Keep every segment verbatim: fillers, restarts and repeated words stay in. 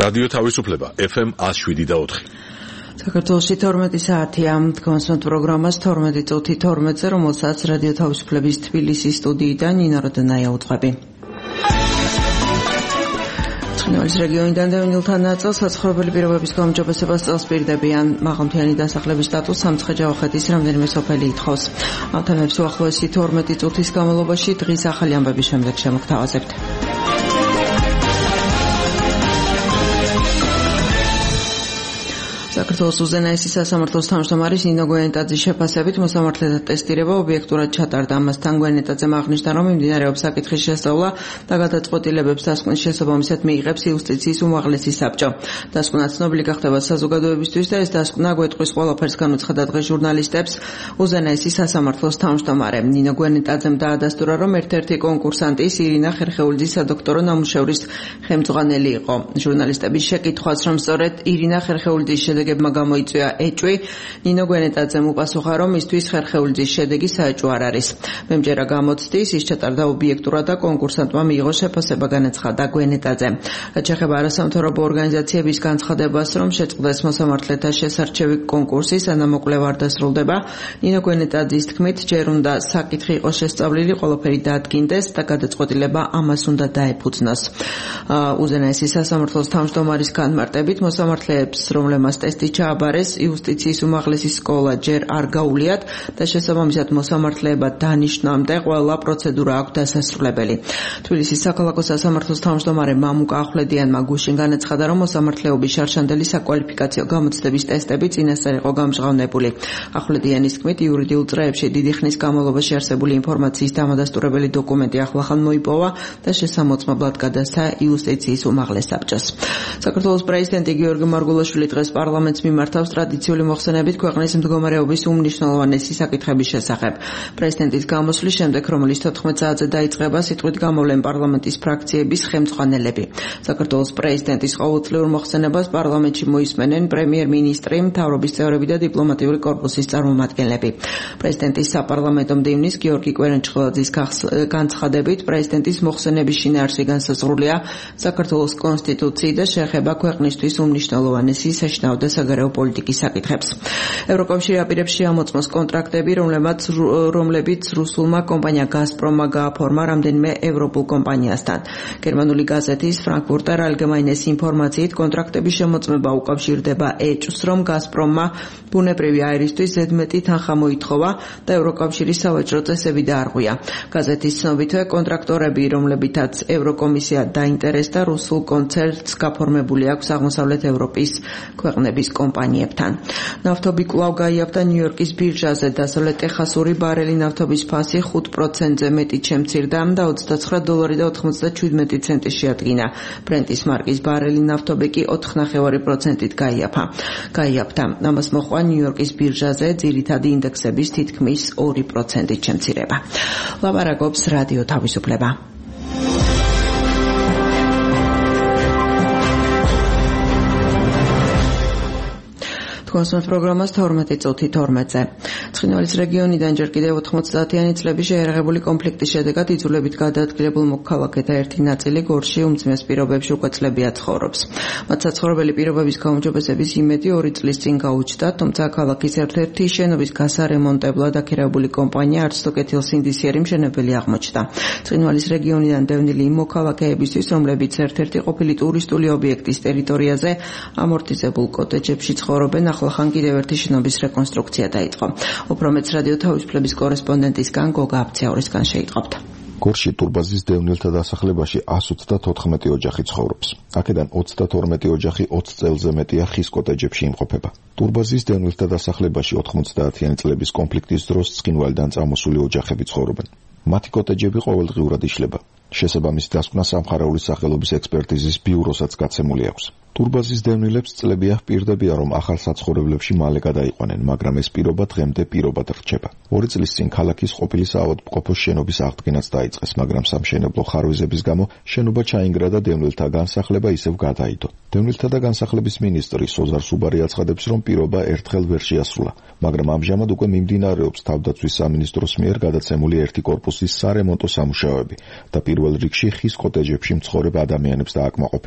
რადიო თავისუფლება ეფ ემ one oh seven და four. საქართველოში თორმეტი საათია კონსონტ პროგრამას თორმეტი წუთი თორმეტზე, რომელსაც რადიო თავისუფლების თბილისის სტუდიიდან ნინო როდენაია უძღვები. ცხინვალის რეგიონიდან დევნილთა ნაწილს საცხოვრებელი პირობების გაუმჯობესებას წელს პირდებიან. მაღალმთიანი დასახლების სტატუსს სამცხე-ჯავახეთის რამდენიმე სოფელი ითხოვს. ამ თემებს უახლოესი თორმეტი წუთის განმავლობაში დღის ახალი ამბების შემდეგ შემოგთავაზებთ. საქართველოს უზენაესი სასამართლოს თავმჯდომარის ნინო გვიანეტაძის შეფასებით მოსამართლეთა ტესტირება ობიექტურად ჩატარდა. ამასთან გვიანეტაძემ აღნიშნა, რომ მიმდინარეობს საკითხის შესწავლა და გადაწყვეტილებებს დასკვნის შესაბამისად მიიღებს იუსტიციის უმაღლესი საბჭო. დასკვნა ცნობილი გახდება საზოგადოებისთვის და ეს დასკვნა გვეტყვის ყველაფერს განუცხადა დღეს ჟურნალისტებს უზენაესი სასამართლოს თავმჯდომარე. ნინო გვიანეტაძემ დაადასტურა, რომ ერთ-ერთი კონკურსანტის ირინა ხერხეულიძის სადოქტორო ნამუშევრის ხელმძღვანელი იყო. ჟურნალისტების შეკითხვას, რომ სწორედ ირინა ხერხეულიძის შედეგებმა გამოიწვია ეჭვი, ნინო გვიანეტაძემ უპასუხა, რომ მისთვის ხერხეულიძის შედეგი საეჭვო არ არის. მემჯერა გამოცდის, ის ჩატარდა ობიექტურად და კონკურსანტმა მიიღო შეფასება, განაცხადა გვიანეტაძემ. რაც შეეხება არასამთავრობო ორგანიზაციების განცხადებას, რომ შეწყდეს მოსამართლეთა შესარჩევი კონკურსი, სანამ მოკვლევა არ დასრულდება, ნინო გვიანეტაძის თქმით, ჯერ უნდა საკითხი იყოს შესწავლილი, ყველაფერი დაადგინდეს და გადაწყვეტილება ამას უნდა დაეფუძნოს. უზენაესი სასამართლოს თავმჯდომარის განმარტებით, მოსამართლეებს, რომლებმაც ტესტი ჩააბარეს, იუსტიციის უმაღლესი სკოლა ჯერ არ გაუვლიათ და შესაბამისად მოსამართლეება დანიშნამდე ყველა პროცედურა აქვს დასასრულებელი. თბილისის საქალაქო სასამართლოს თავმჯდომარე მამუკა ახვლედიანმა გუშინ განაცხადა, რომ მოსამართლეობის შარშანდელი საკვალიფიკაციო გამოცდების ტესტები წინასწარ იყო გამჟღავნებული. ახვლედიანის თქმით, იურიდიულ წრეებში დიდი ხნის განმავლობაში არსებული ინფორმაციის დამადასტურებელი დოკუმენტი ახლახან მოიპოვა და შესამოწმებლად გადასცა იუსტიციის უმაღლეს საბჭოს. საქართველოს პრეზიდენტი გიორგი მარგულაშვილი დღეს პარლამენტს მიმართავს ტრადიციული მოხსენებით ქვეყნის მდგომარეობის უმნიშვნელოვანესი საკითხების შესახებ. პრეზიდენტის გამოსვლის შემდეგ, რომელიც თოთხმეტ საათზე დაიწყება, სიტყვით გამოვლენ პარლამენტის ფრაქციების ხელმძღვანელები. საქართველოს პრეზიდენტის ყოველწლიურ მოხსენებას პარლამენტში მოისმენენ პრემიერ-მინისტრი, მთავრობის წევრები და დიპლომატიური კორპუსის წარმომადგენლები. პრეზიდენტის საპარლამენტო მდივნის გიორგი კვერენჭხელაძის განცხადებით, პრეზიდენტის მოხსენების შინაარსი განსაზღვრულია საქართველოს კონსტიტუციით და შეეხება ქვეყნისთვის უმნიშვნელოვანესი საშინაო და საგარეო პოლიტიკის საკითხებს. ევროკავშირი აპირებს შეამოწმოს კონტრაქტები, რომლებიც რომლებიც რუსულმა კომპანია გაზპრომმა გააფორმა რამდენიმე ევროპულ კომპანიასთან. გერმანული გაზეთის ფრანკფურტერ ალგემაინეს ინფორმაციით, კონტრაქტების შემოწმება უკავშირდება ეჭვს, რომ გაზპრომმა ბუნებრივი აირისთვის ზედმეტი თანხა მოითხოვა და ევროკავშირის სავაჭრო წესები დაარღვია. გაზეთის ცნობითვე, კონტრაქტორები, რომლებითაც ევროკომისია დაინტერესდა, რუსულ კონცერნს გაფორმებული აქვს აღმოსავლეთ ევროპის ქვეყნების კომპანიებთან. ნავთობი კვლავ გაიაფთა ნიუ-იორკის ბირჟაზე. დასავლეთ ტეხასური ბარელი ნავთობის ფასი ხუთ პროცენტზე მეტი შემცირდა და ოცდაცხრა დოლარი და ოცდაშვიდმეტი ცენტი შეადგინა. ბრენტის მარკის ბარელი ნავთობი კი ოთხ ნახევარი პროცენტით გაიაფა. გაიაფთა. ამას მოჰყვა ნიუ-იორკის ბირჟაზე ძირითადი ინდექსების თითქმის ორი პროცენტით შემცირება. ლაპარაკობს რადიო თავისუფლება. კონსონტ პროგრამას თორმეტი წუთი თორმეტზე. ცხინვალის რეგიონიდან ჯერ კიდევ ოთხმოცდაათიანი წლების შეიარაღებული კონფლიქტის შედეგად იძულებით გადაადგილებულ მოქალაქეთა ერთი ნაწილი გორში უმძიმეს პირობებში უკვე წლებია ცხოვრობს. მათ საცხოვრებელი პირობების გაუმჯობესების იმედი ორი წლის წინ გაუჩნდა, თუმცა ქალაქის ერთ-ერთი შენობის გასარემონტებლად აქირავებული კომპანია არც თუ კეთილსინდისიერი მშენებელი აღმოჩნდა. ცხინვალის რეგიონიდან დევნილი იმ მოქალაქეებისთვის, რომლებიც ერთ-ერთი ყოფილი ტურისტული ობიექტის ტერიტორიაზე ამორტიზებულ კოტეჯებში ცხოვრობენ, ახალხან კიდევ ერთი შენობის რეკონსტრუქცია დაიწყო. უფრო მეც რადიო თავისუფლების კორესპონდენტისგან გოგა აბციაურისგან შეიტყობთ. გორში ტურბაზის დევნილთა დასახლებაში one hundred ოცდაოთხი ოჯახი ცხოვრობს. აქედან ოცდათორმეტი ოჯახი ოც წელზე მეტია ხის კოტეჯებში იმყოფება. ტურბაზის დევნილთა დასახლებაში ოთხმოცდაათიანი წლების კონფლიქტის დროს ცხინვალიდან წამოსული ოჯახები ცხოვრობენ. მათი კოტეჯები ყოველდღიურად იშლება. შესაბამისი დასკვნა სამხარეული სახელობის ექსპერტიზის ბიუროსაც გაცემული აქვს. ტურბაზის დევნილებს წლებია პირდებიან, რომ ახალ საცხოვრებლებში მალე გადაიყვანენ, მაგრამ ეს პირობა დღემდე პირობად რჩება. ორი წლის წინ ქალაქის ყოფილი საავადმყოფოს შენობის აღდგენაც დაიწყეს, მაგრამ სამშენებლო ხარვეზების გამო შენობა ჩაინგრა და დევნილთა განსახლება ისევ გადაიდო. დევნილთა და განსახლების მინისტრი სოზარ სუბარი აცხადებს, რომ პირობა ერთხელ ვერ შეასრულა, მაგრამ ამჟამად უკვე მიმდინარეობს თავდაცვის სამინისტროს მიერ გადაცემული ერთი კორპუსის სარემონტო სამუშაოები და პირველ რიგში ხის კოტეჯებში მცხოვრებ ადამიანებს დააკმაყოფილებენ.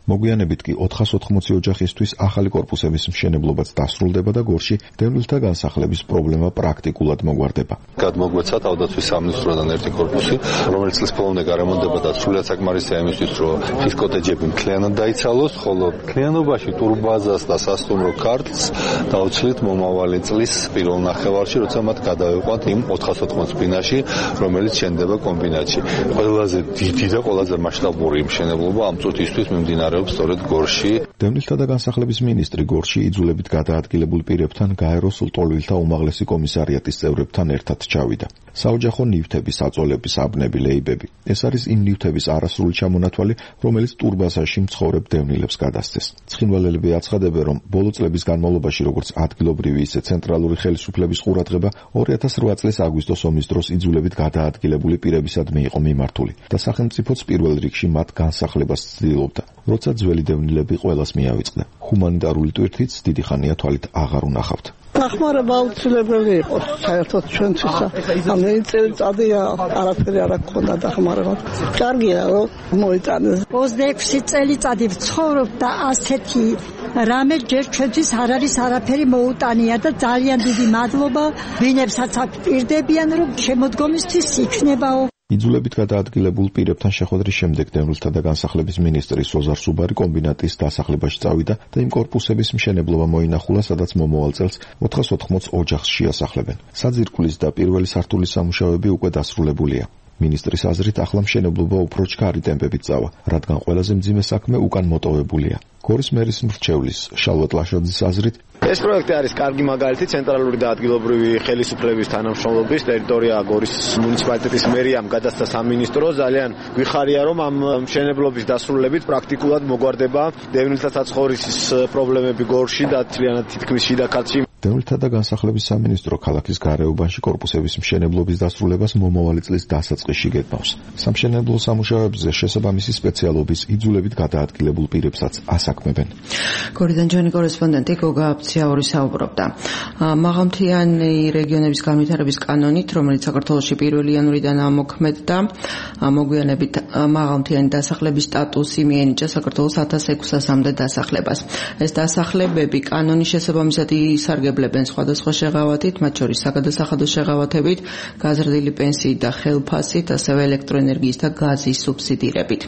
მოგვიანებით კი ოთხას ოთხმოცი ოჯახისთვის ახალი კორპუსების მშენებლობაც დასრულდება და გორში დევნილთა განსახლების პრობლემა პრაქტიკულად მოგვარდება. გადმოგვეცა თავდაცვის სამინისტროდან ერთი კორპუსი, რომელიც წლის ბოლომდე გარემონდება და სრულიად საკმარისია იმისთვის, რომ ხის კოტეჯები მთლიანად დაიცალოს, ხოლო მთლიანობაში ტურბაზას და სასტუმრო ქართლს დავცლით მომავალი წლის პირველ ნახევარში, როცა მათ გადავიყვანთ იმ ოთხას ოთხმოცი ბინაში, რომელიც შენდება კომბინატში. ყველაზე დიდი და ყველაზე მასშტაბური მშენებლობა ამ წუთისთვის მიმდინარეობს სწორედ გორში. დევნილთა და განსახლების მინისტრი გორში იძულებით გადაადგილებულ პირებთან გაეროს ლტოლვილთა უმაღლესი კომისარიატის წევრებთან ერთად ჩავიდა. საოჯახო ნივთების, აწოლების, აბნები, ლეიბები. ეს არის იმ ნივთების არასრული ჩამონათვალი, რომელიც ტურბაზაში მცხოვრებ დევნილებს გადასცეს. ცხინვალელები აცხადებენ, რომ ბოლო წლების განმავლობაში როგორც ადგილობრივი, ისე ცენტრალური ხელისუფლების ყურადღება ორი ათას რვა წლის აგვისტოს ომის დროს იძულებით გადაადგილებული პირებისადმი იყო მიმართული და სახელმწიფოც პირველ რიგში მათ განსახლებას ცდილობდა. როცა ძველი დევნილები ყველას მიავიწყდა. ჰუმანიტარული ტვირთიც დიდი ხანია თვალით აღარ უნახავთ. დახმარება აუცილებელი იყო საერთოდ ჩვენთვის. ამ წელიწადია არაფერი არ აქვს დახმარება. კარგია რომ მოიტანეს. ოცდაექვსი წელიწადი ვცხოვრობ და ასეთი რამე ჯერ ჩვენთვის არ არის არაფერი მოუტანია და ძალიან დიდი მადლობა ვინებსაც აქ პირდებიან რომ შემოდგომისთვის იქნებაო. იძულებით გადაადგილებულ პირებთან შეხვედრის შემდეგ დევნილთა და განსახლების მინისტრი სოზარ სუბარი კომბინატის დასახლებაში წავიდა და იმ კორპუსების მშენებლობა მოინახულა, სადაც მომავალ წელს ოთხას ოთხმოცი ოჯახს შეასახლებენ. საძირკვლის და პირველი სართულის სამუშაოები უკვე დასრულებულია. მინისტრის აზრით ახლა მშენებლობა უფრო ჩქარი ტემპებით წავა, რადგან ყველაზე მძიმე საქმე უკან მოტოვებულია. გორის მერის მრჩევლის შალვატ ლაშაძის აზრით ეს პროექტი არის კარგი მაგალითი ცენტრალური და ადგილობრივი ხელისუფლების თანამშრომლობის. ტერიტორია გორის მუნიციპალიტეტის მერიამ გადასცა სამინისტრო. ძალიან გვიხარია, რომ ამ მშენებლობის დასრულებით პრაქტიკულად მოგვარდება დევნილთა საცხოვრისის პრობლემები გორში და თლიანად თითქმის შიდა ქართლში. დევნილთა და განსახლების სამინისტრო ქალაქის გარეუბანში კორპუსების მშენებლობის დასრულებას მომავალი წლის დასაწყისში გეთმავს. სამშენებლო სამუშაოებზე შესაბამისი სპეციალობის იძულებით გადაადგილებულ პირებსაც ასაქმებენ. გორიდან ჩვენი კორესპონდენტი გოგა აფციაური საუბრობდა. მაღალმთიანი რეგიონების განვითარების კანონით, რომელიც საქართველოში პირველი იანვრიდან ამოქმედდა, მოგვიანებით მაღალმთიანი დასახლების სტატუსი მიენიჭა საქართველოს ათას ექვსასამდე დასახლებას. ეს დასახლებები კანონის შესაბამისად ისარგებლებენ სხვადასხვა შეღავათით, მათ შორის საგადასახადო შეღავათებით, გაზრდილი პენსიით და ხელფასით, ასევე ელექტროენერგიის და გაზის სუბსიდირებით.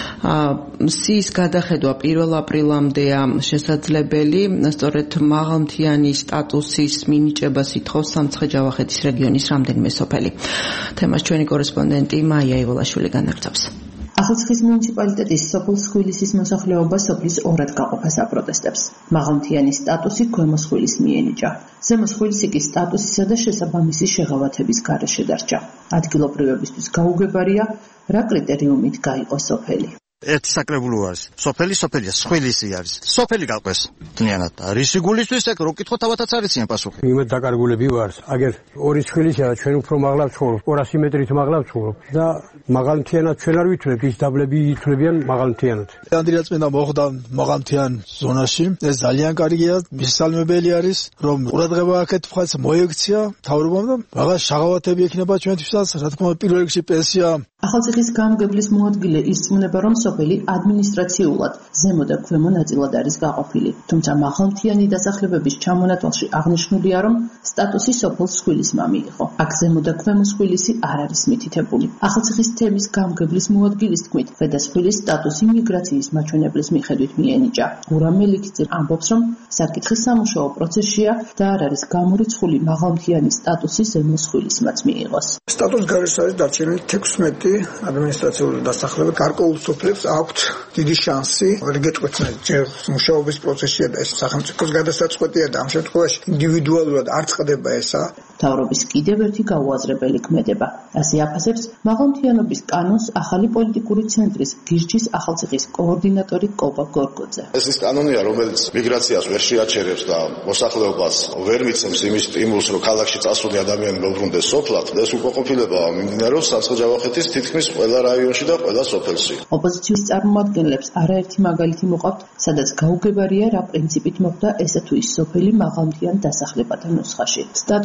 სიის გადახედვა პირველ აპრილამდეა შესაძლებელი, სწორედ მაღალმთიანი სტატუსის მინიჭებას ითხოვს სამცხე-ჯავახეთის რეგიონის რამდენიმე სოფელი. თემას ჩვენი კორესპონდენტი მაია ივოლაშვილი განაგრძობს. ახალციხის მუნიციპალიტეტის სოფელ სხვილისის მოსახლეობა სოფლის ორად გაყოფას აპროტესტებს. მაღალმთიანი სტატუსი ქვემო სხვილის მიენიჭა. ზემო სხვილისი კი სტატუსისა და შესაბამისი შეღავათების გარეშე დარჩა. ადგილობრივებისთვის გაუგებარია, რა კრიტერიუმით გაიყო სოფელი. ერთი საკრებულო არის. სოფელი სოფელია, სხვილისი არის. სოფელი გაყვეს. თლიანად. რისი გულისთვის ეგ რო კითხო თავათაც არის იმ პასუხი. იმედ დაკარგულები ვარ. აგერ ორი სხვილისია, ჩვენ უფრო მაღლა ვცხოვრობ, ორასი მეტრით მაღლა ვცხოვრობ და მაღალმთიანად ჩვენ არ ვითვლებ, ის დაბლები ითვლებიან მაღალმთიანად. ანდრიაწმინდა მოხდა მაღალმთიან ზონაში. ეს ძალიან კარგია, მისალმებელი არის, რომ ყურადღება აქეთ მხარეს მოექცია მთავრობამ და რაღაც შეღავათები ექნება ჩვენთვისაც, რა თქმა უნდა, პირველ რიგში პენსია. ახალციხის გამგებლის მოადგილე ისწმუნება, რომ სოფელი ადმინისტრაციულად ზემო და ქვემო ნაწილად არის გაყოფილი. თუმცა მაღალმთიანი დასახლებების ჩამონათვალში აღნიშნულია, რომ სტატუსი სოფელ სხვილისმა მიიღო. აქ ზემო და ქვემო სხვილისი არ არის მითითებული. ახალციხის თემის გამგებლის მოადგილის თქმით, ფედასხვილის სტატუსი მიგრაციის მაჩვენებლის მიხედვით მიენიჭა. გურამ მელიქიძე ამბობს, რომ საკითხის სამუშაო პროცესშია და არ არის გამორიცხული მაღალმთიანი სტატუსი ზემო სხვილისმაც მიიღოს. სტატუს გარეშე არის დარჩენილი თექვსმეტი ადმინისტრაციული დასახლება. გარკვეულ სოფლებს აქვთ დიდი შანსი. ვერ გეტყვით, ჯერ მუშაობის პროცესია და ეს სახელმწიფოს გადასაწყვეტია და ამ შემთხვევაში ინდივიდუალურად არ წყდება ესა. მთავრობის კიდევ ერთი გაუაზრებელი ქმედება. ასე აფასებს მაღალმთიანობის კანონს ახალი პოლიტიკური ცენტრის გირჩის ახალციხის კოორდინატორი კობა გორგოძე. ეს ის კანონია, რომელიც მიგრაციას ვერ შეაჩერებს და მოსახლეობას ვერ მიცემს იმის სტიმულს, რომ ქალაქში წასული ადამიანი მოbrunდეს სოფლად. ეს უკმაყოფილება მიმდინარეობს სამცხე-ჯავახეთის თითქმის ყველა რაიონში და ყველა სოფელში. ოპოზიციის წარმომადგენლებს არაერთი მაგალითი მოყავთ, სადაც გაუგებარია, რა პრინციპით მოხდა ესა თუ ის სოფელი მაღალმთიან დასახლებათა ნუსხაში. სტატუსის მინიჭება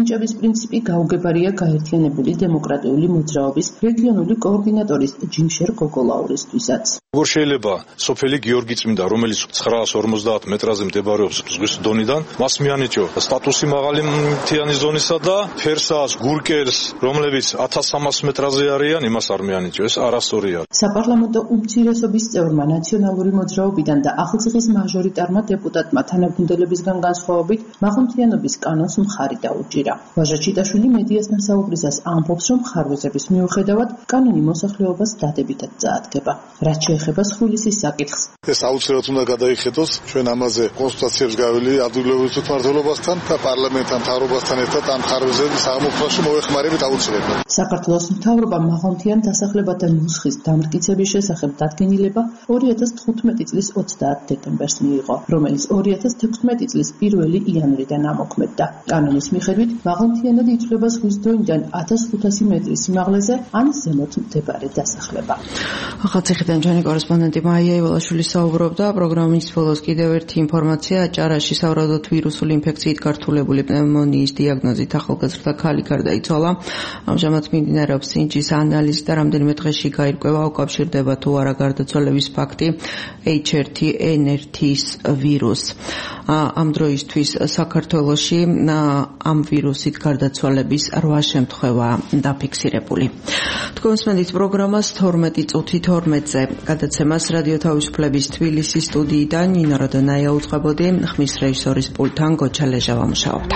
მინიჭების პრინციპი გაუგებარია გაერთიანებული დემოკრატიული მოძრაობის რეგიონული კოორდინატორის ჯიმშერ გოგოლაურისთვისაც. როგორ შეიძლება სოფელი გიორგი წმინდა, რომელიც ცხრაას ორმოცდაათ მეტრაზე მდებარეობს ზღვის დონიდან, მას მიანიჭო სტატუსი მაღალი მთიანი ზონისა და ფერსას, გურკერს, რომლებიც ათას სამას მეტრაზე არიან, იმას არ მიანიჭო. ეს არასწორია. საპარლამენტო უმცირესობის წევრმა ნაციონალური მოძრაობიდან და ახალციხის მაჟორიტარმა დეპუტატმა თანაგუნდელებისგან განსხვავებით მაღალმთიანობის კანონს მხარი დაუჭირა. ვაჟა ჩიტაშვილი მედიასთან საუბრისას ამბობს, რომ ხარვეზების მიუხედავად კანონი მოსახლეობას დადებითად წაადგება. რაც შეეხება სხვილისის საკითხს. ეს აუცილებლად უნდა გადაიხედოს ჩვენ ამაზე კონსულტაციებს გაველი ადგილობრივ თვითმმართველობასთან და პარლამენტთან, მთავრობასთან ერთად ამ ხარვეზების აღმოფხვრაში მოეხმარებით აუცილებლად. საქართველოს მთავრობამ მაღალმთიან დასახლებათა ნუსხის დამტკიცების შესახებ დადგენილება ორი ათას თხუთმეტი წლის ოცდაათ დეკემბერს მიიღო, რომელიც ორი ათას თექვსმეტი წლის პირველი იანვრიდან ამოქმედდა. კანონის მიხედვით მაღალმთიანად ითვლება ზღვის დონიდან ათას ხუთასი მეტრის სიმაღლეზე ან ზემოთ მდებარე დასახლება. ახალციხიდან ჩვენი კორესპონდენტი მაია ივალაშვილი საუბრობდა. პროგრამის ბოლოს კიდევ ერთი ინფორმაცია: აჭარაში სავარაუდოდ ვირუსული ინფექციით გართულებული პნევმონიის დიაგნოზით ახალგაზრდა ქალი გარდაიცვალა. ამჟამად მიმდინარეობს სინჯის ანალიზი და რამდენიმე დღეში გაირკვევა, უკავშირდება თუ არა გარდაცვალების ფაქტი ეიჩ ერთი ენ ერთის ვირუსს. ამ დროისთვის საქართველოში ამ ვირუსით გარდაცვალების რვა შემთხვევა დაფიქსირებული. თქვენსმენით პროგრამას თორმეტი წუთი თორმეტზე. გადაცემას რადიო თავისუფლების თბილისის სტუდიიდან ნინო როდონაია უწყებოდი, ხმის რეჟისორის პულტთან გოჩა ლეჟავა მუშაობდა.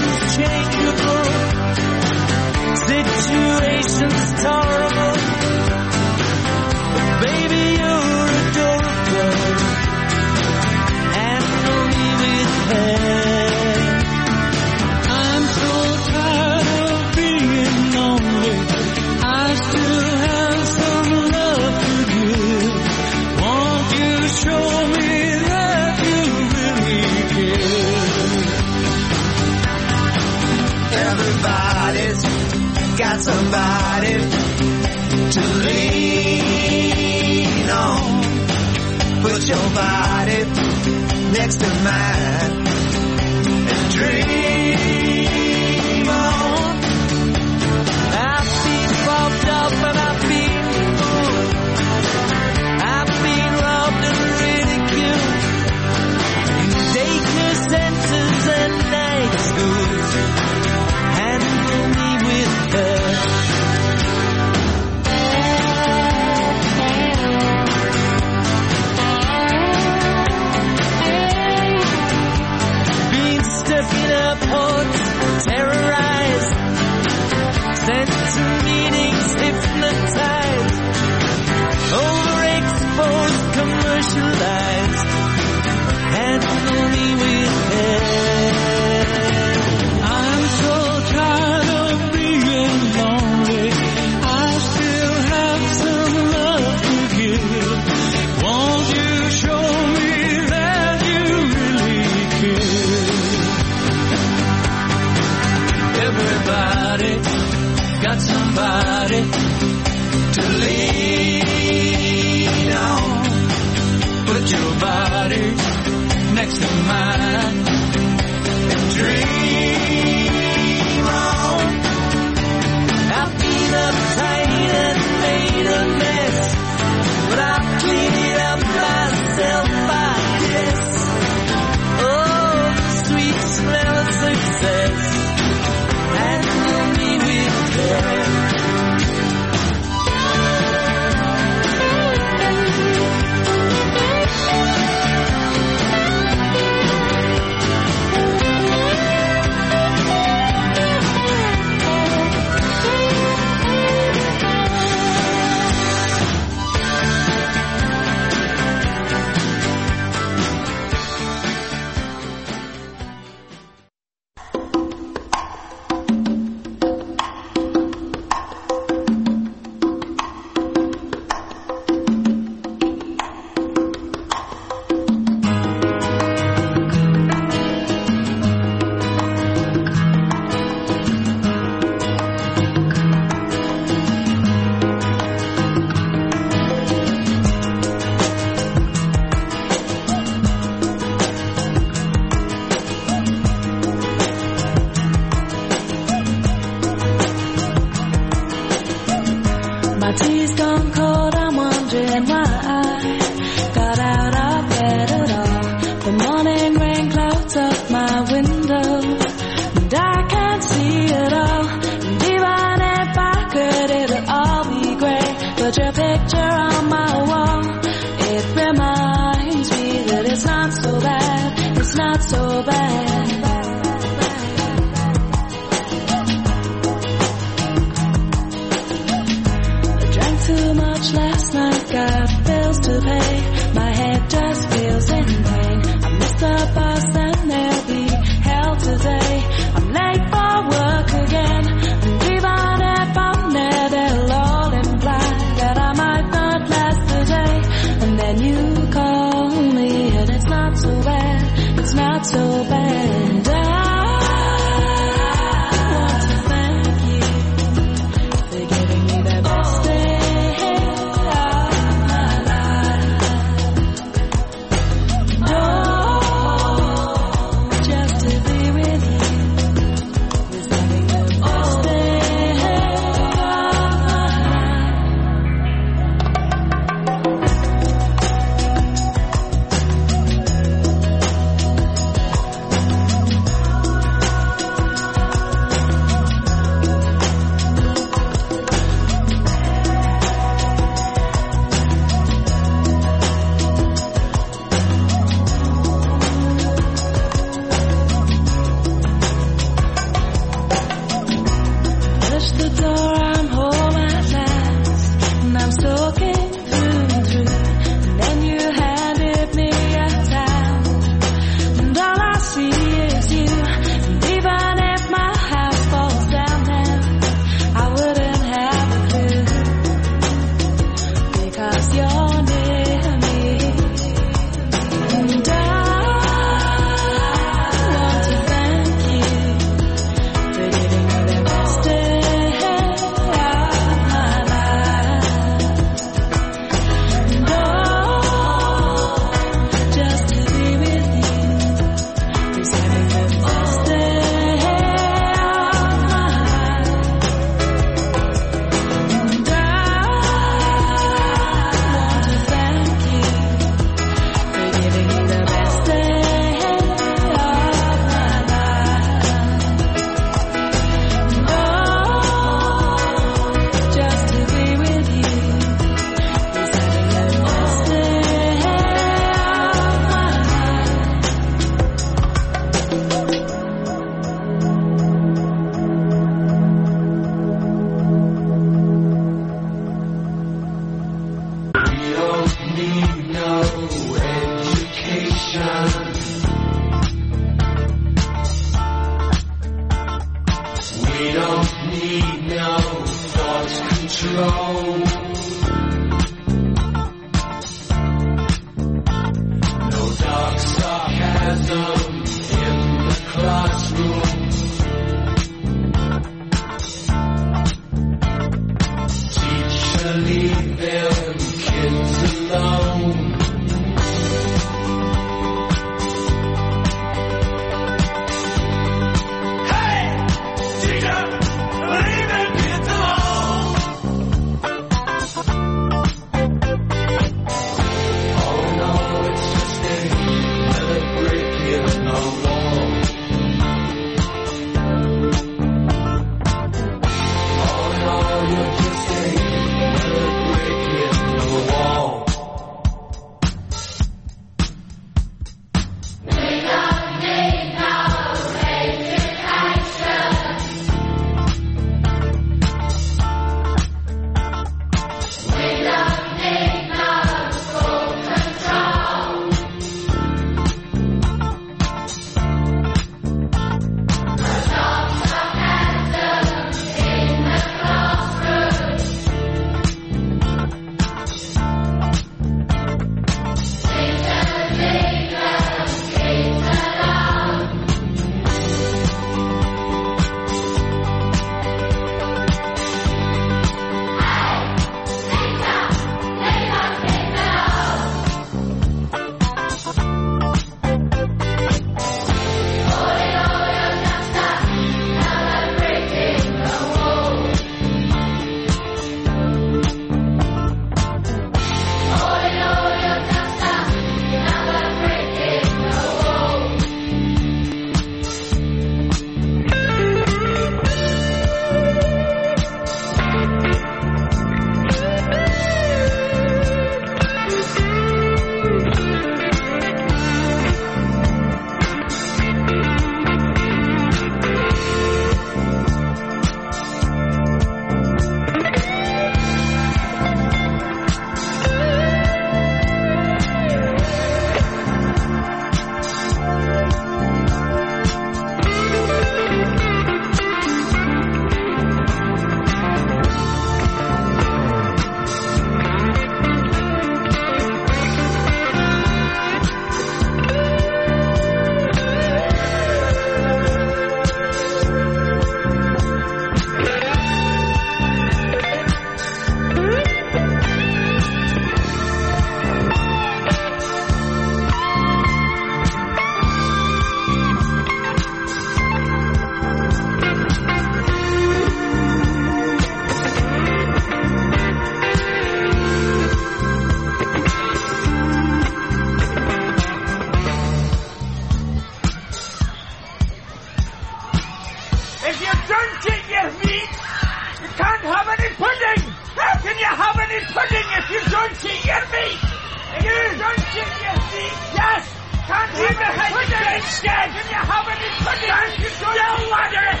it pudding if you don't see your meat. You don't see your meat. Yes. Can't you have any pudding instead? Can you have any pudding? Can't you don't want it?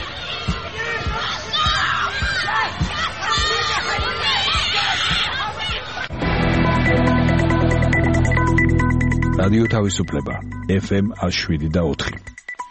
რადიო თავისუფლება ეფ ემ one oh seven და four.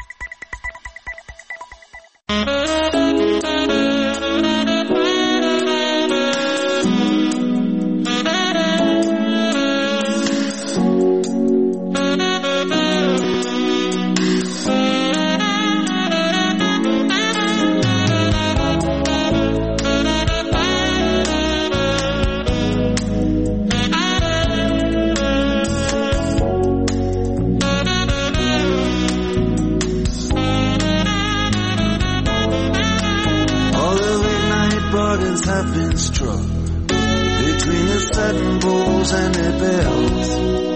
Have been struck between the sudden bulls and their bells.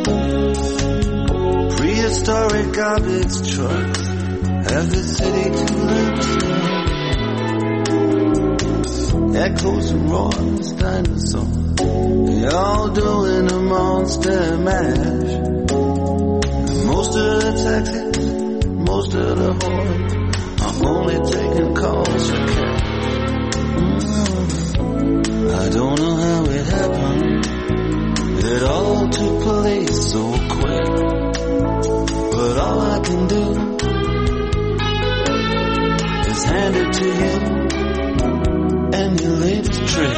Prehistoric garbage trucks have the city to themselves. Echoes and roars, dinosaurs, they all doing a monster mash. And most of the taxis, most of the horns are only taking calls for cash. I don't know how it happened. It all took place so quick. But all I can do is hand it to you and your latest trick.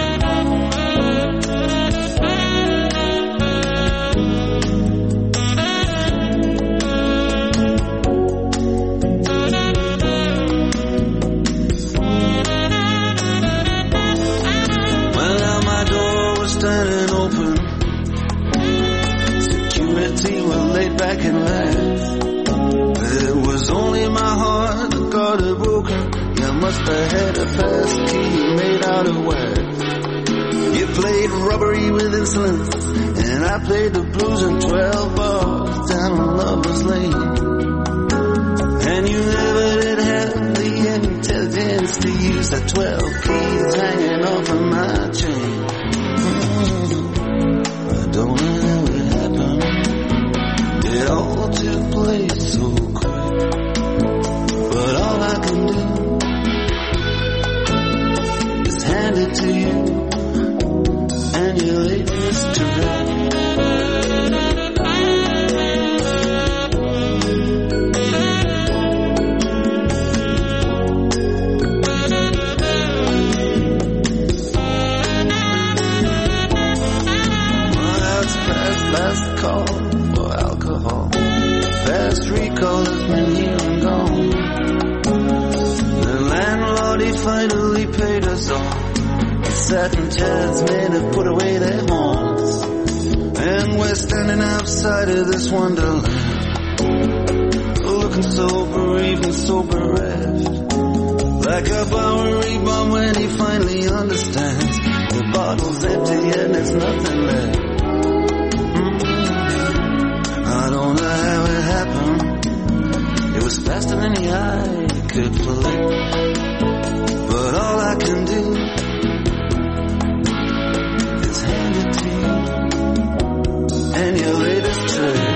Standing open, security were laid back and laughed. It was only my heart that got it broken. You must have had a fast key made out of wax. You played robbery with insolence, and I played the blues in twelve bars down on Lover's Lane. And you never did have the intelligence to use the twelve keys hanging off of my chain. Don't know how it happened. It all took place so quick. But all I can do is hand it to you and your latest trick. Last call for alcohol. Fast recall has been here and gone. The landlord, he finally paid us off. He sat in chairs, men have put away their horns. And we're standing outside of this wonderland, looking so bereaved and so bereft. Like a Bowery bomb when he finally understands. The bottle's empty and there's nothing left. I don't know how it happened. It was faster than the eye could flick. But all I can do is hand it to you and your latest trick.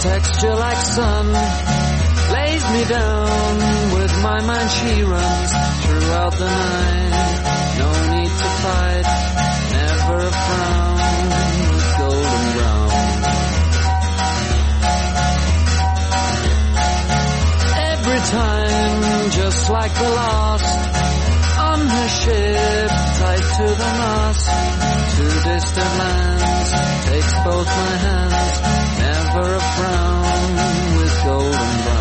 texture like sun lays me down. With my mind she runs throughout the night. No need to fight, never a frown, with golden brown. Every time, just like the last, on her ship, tied to the mast, to distant lands, takes both my hands, never a frown, with golden brown.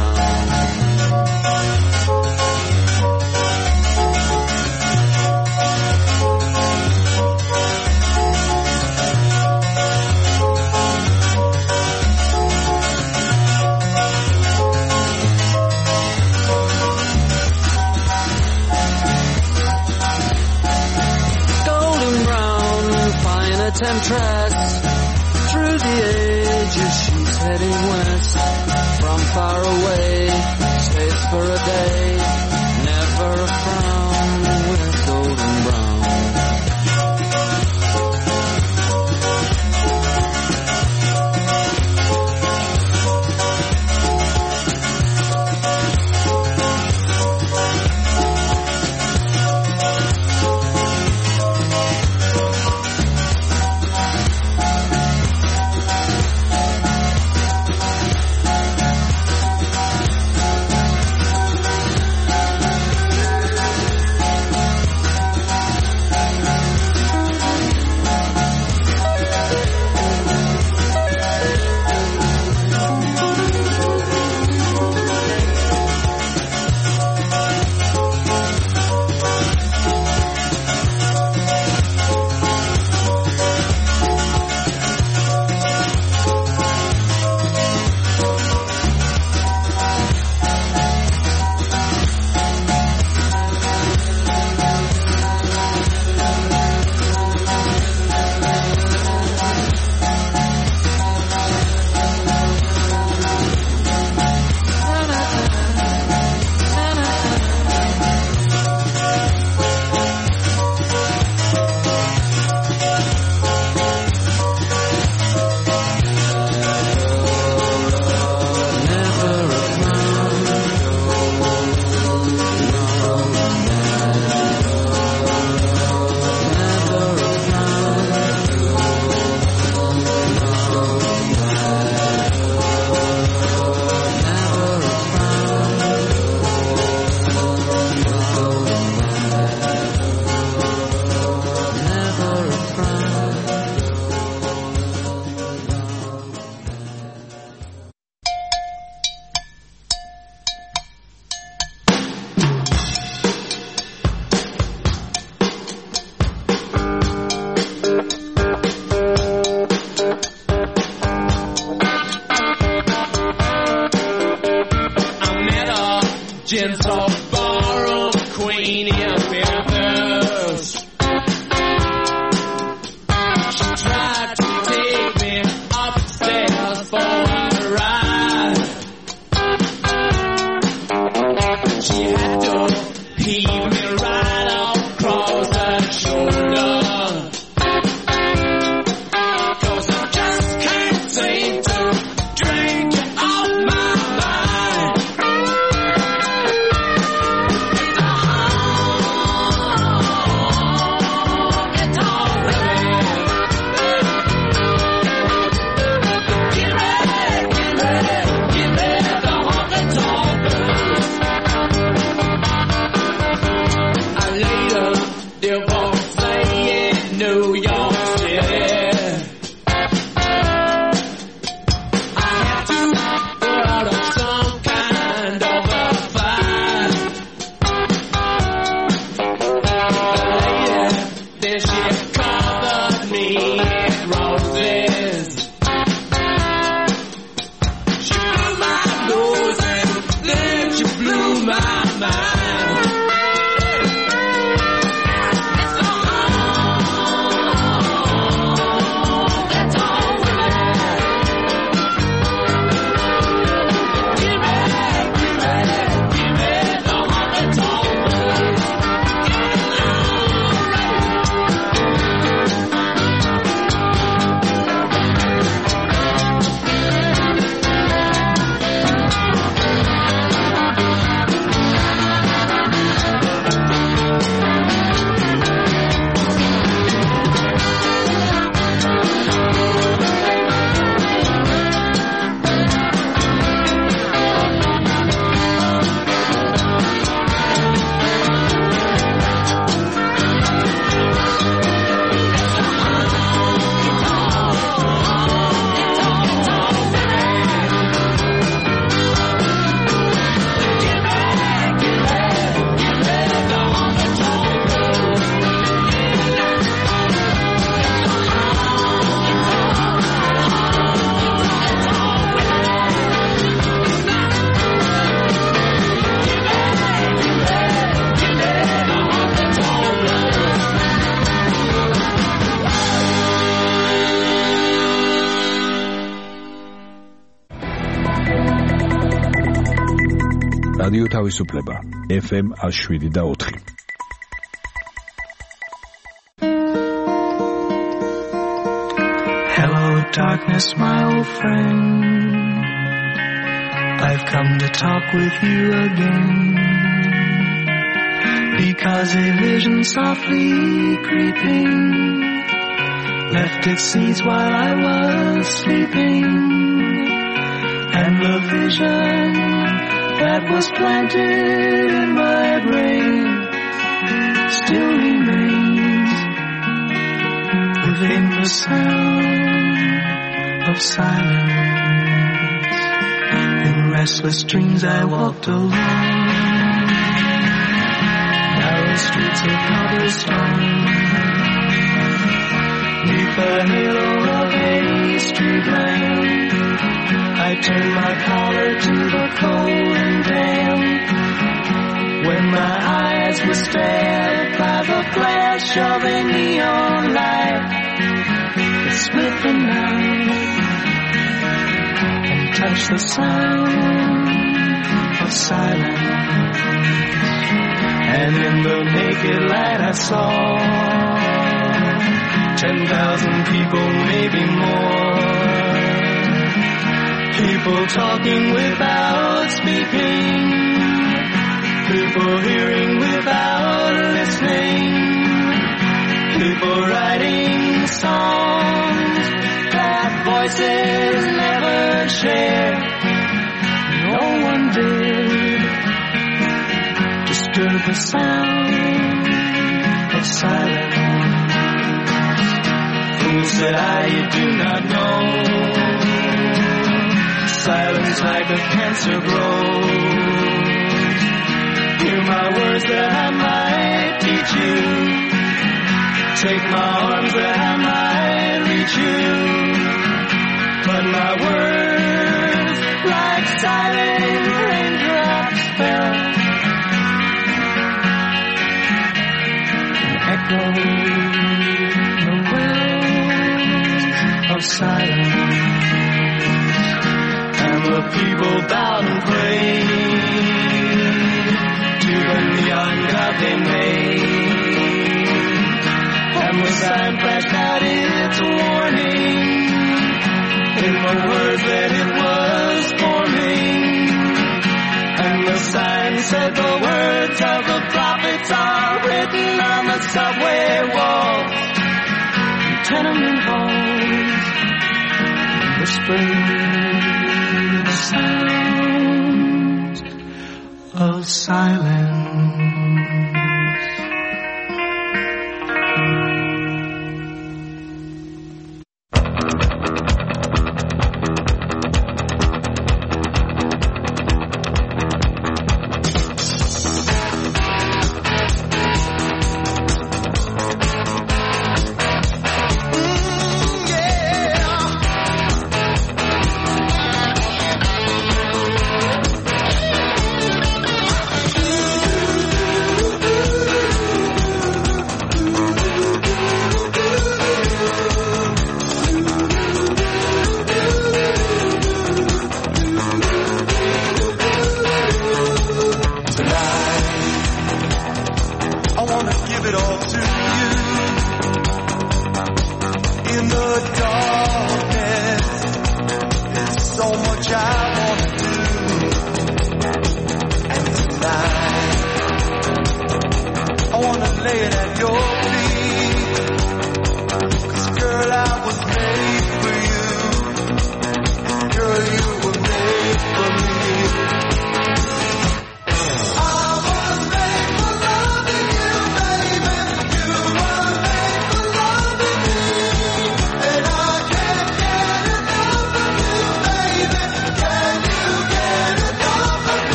Temptress, through the ages she's heading west. From far away, stays for a day, never a frown, with golden brown. რადიო თავისუფლება ეფ ემ one seven და four. Hello darkness my old friend, I've come to talk with you again, because a vision softly creeping left its seeds while I was sleeping, and the vision that was planted in my brain still remains within the sound of silence. In restless dreams I walked alone, narrow streets of cobblestone, neath the halo of a street lamp. I turned my collar to the cold and damp, when my eyes were stared by the flash of a neon light that split the night and touched the sound of silence. And in the naked light I saw ten thousand people, maybe more, people talking without speaking, people hearing without listening, people writing songs that voices never shared. No one did disturb the sound of silence. Who said I, you do not know, silence like a cancer grows. Hear my words that I might teach you, take my arms that I might reach you, but my words like silent raindrops fell and echoed the wells of silence. And the people bowed and prayed to the neon god they made, and the sign flashed out its warning in the words that it was forming. And the sign said the words of the prophets are written on the subway walls and tenement halls, whispering the sounds of silence.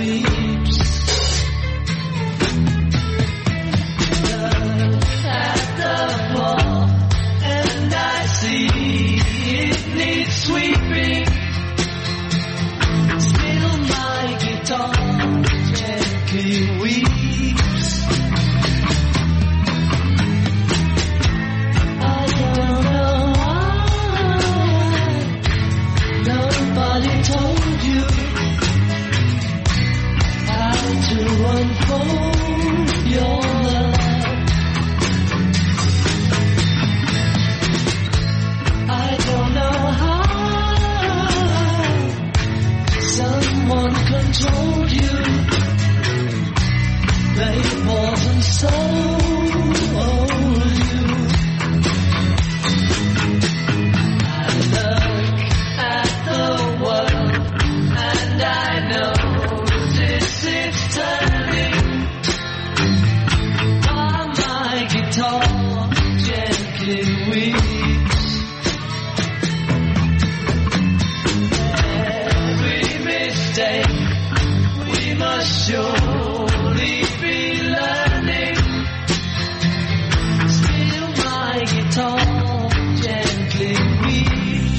weeps. Look at the floor and I see it needs sweeping. Still my guitar gently weeps. I don't know why nobody told you how to unfold your love. I don't know how someone controlled you. They wasn't so you. I look at the world and I notice it's turning. While my guitar gently weeps. Every mistake we must surely be learning. Still my guitar gently weeps.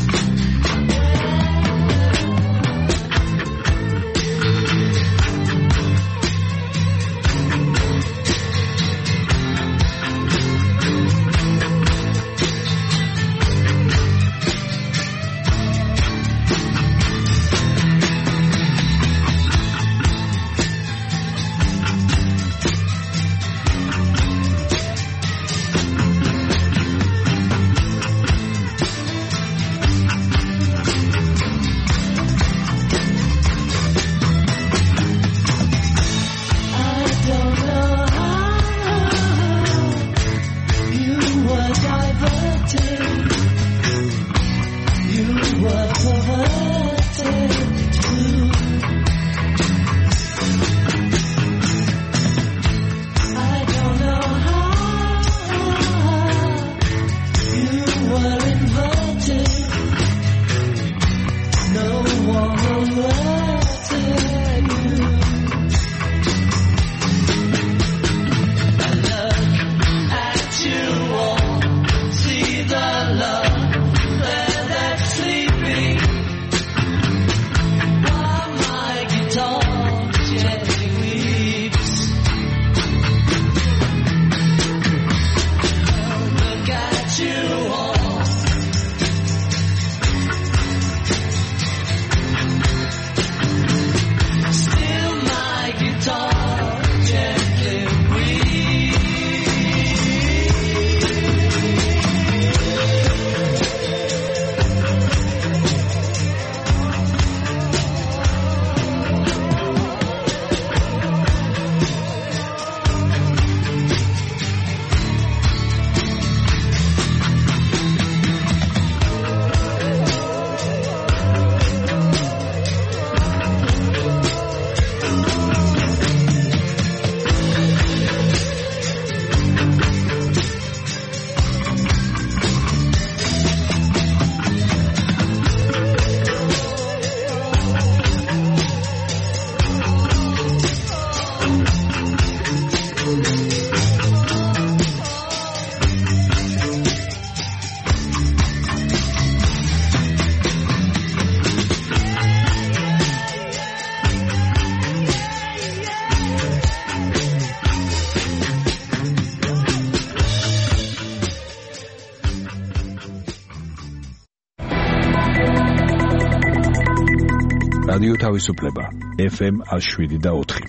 რადიო თავისუფლება ეფ ემ one oh seven და four.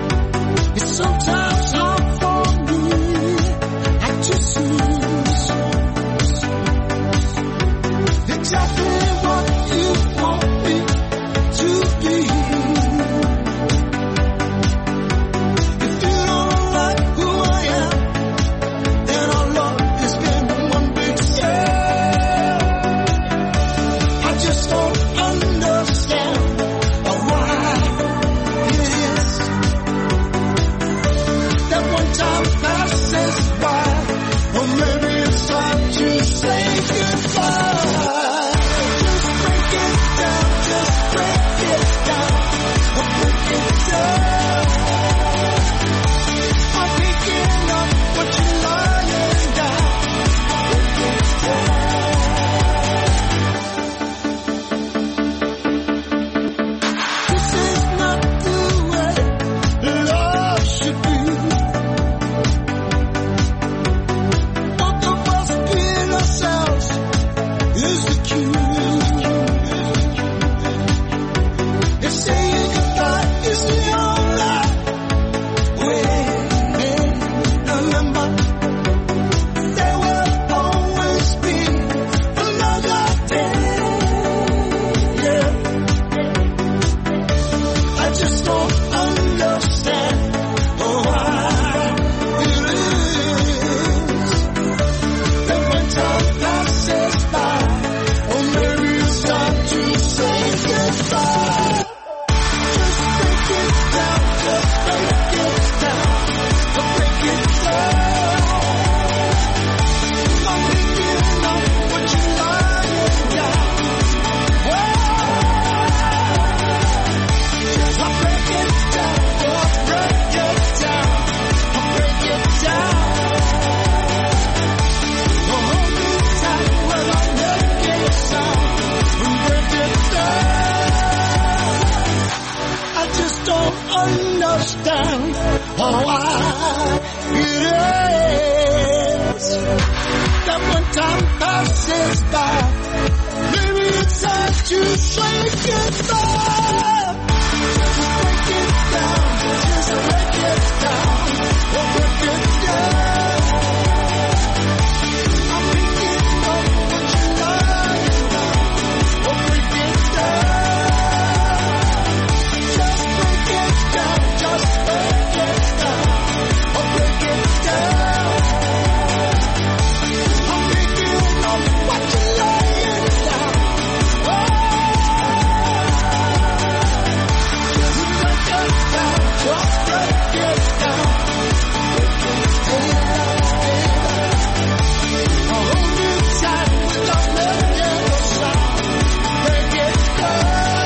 Sometimes hard for me, I just lose. can't stop. Maybe it's time to shake it off. Just break it down, just break it down, oh, break it down. I'm picking up what you're lying down, oh, break it down. Just break it down, just break it down, oh, break it down. I'm picking up what you're lying down, oh. Just break it down, just break it down, break it down. I'll hold you tight without letting go sound, break it down.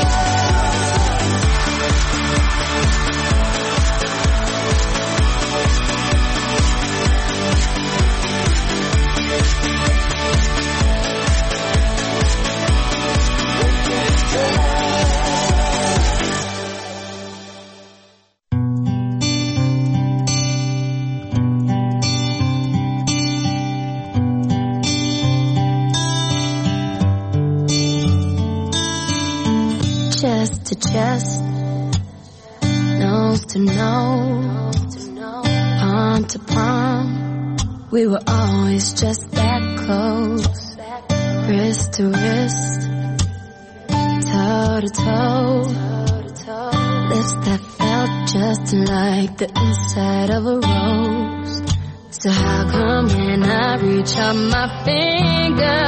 Chest to chest, nose to nose, palm to palm. We were always just that close, wrist to wrist, toe to toe, lips that felt just like the inside of a rose. So how come when I reach out my finger,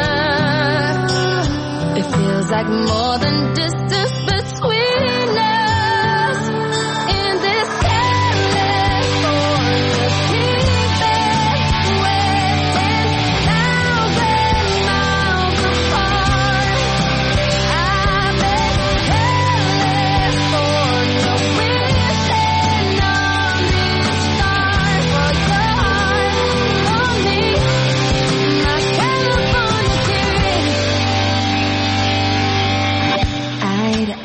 it feels like more than distance between us in this California fever, we're ten thousand miles apart. I bet California wishing on these stars for your heart, for me, my California dream. Eye to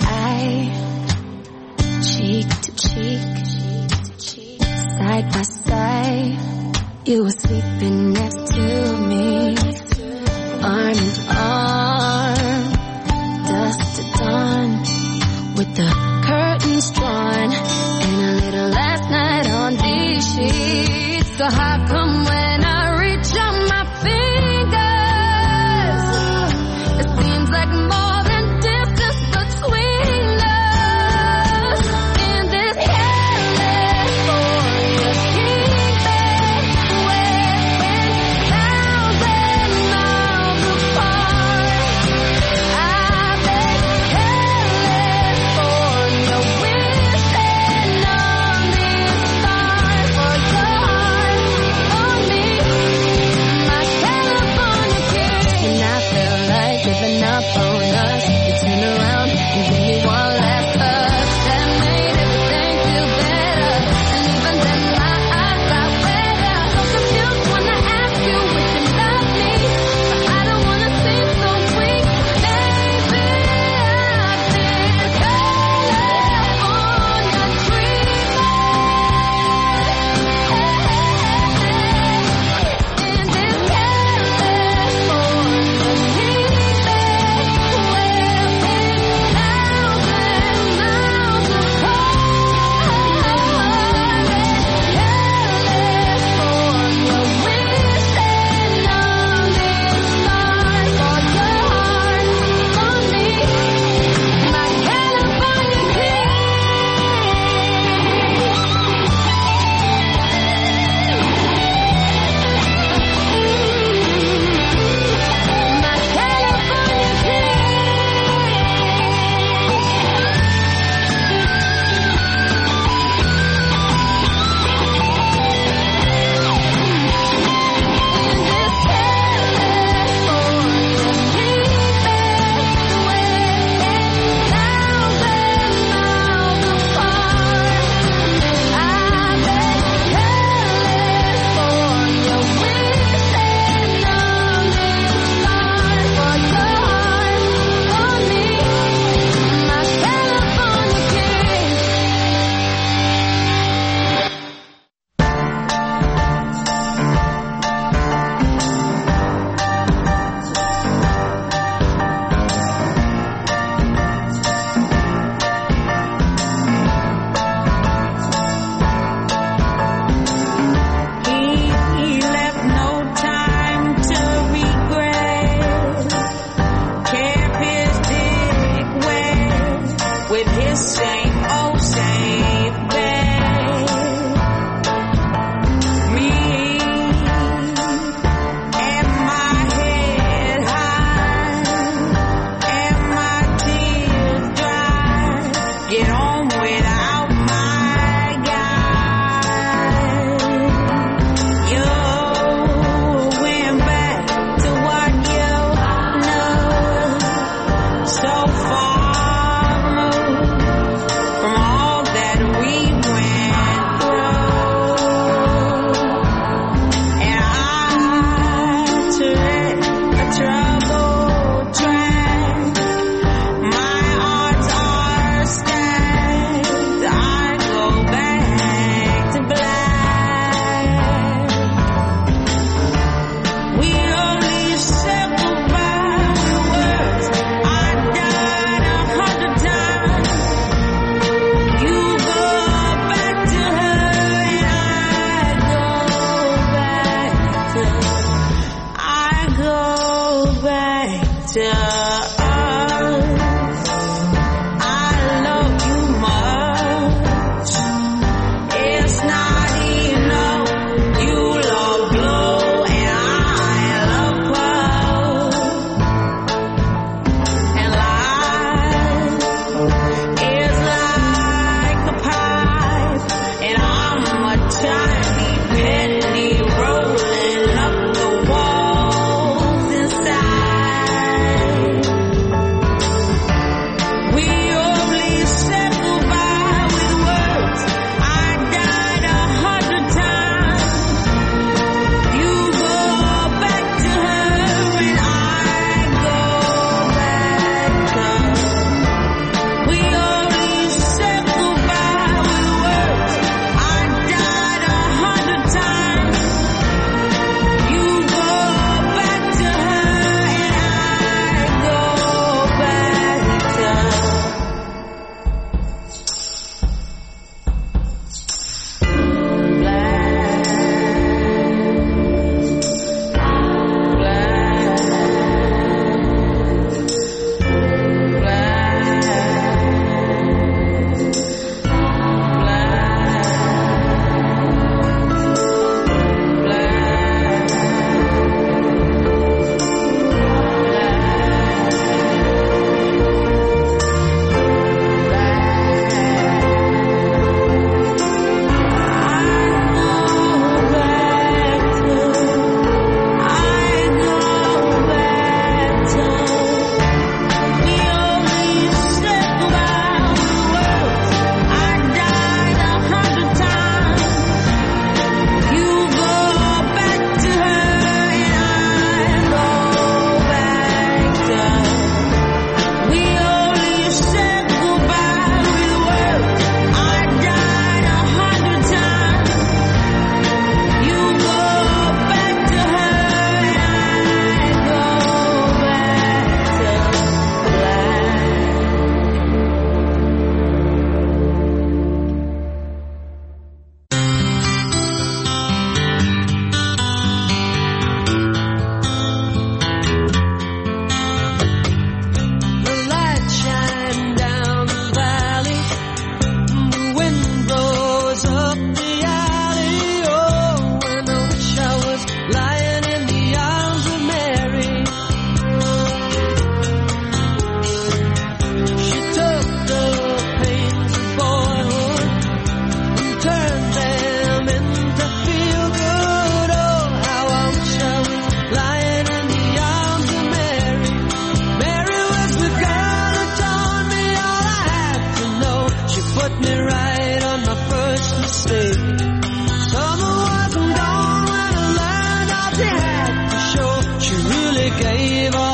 Gave up.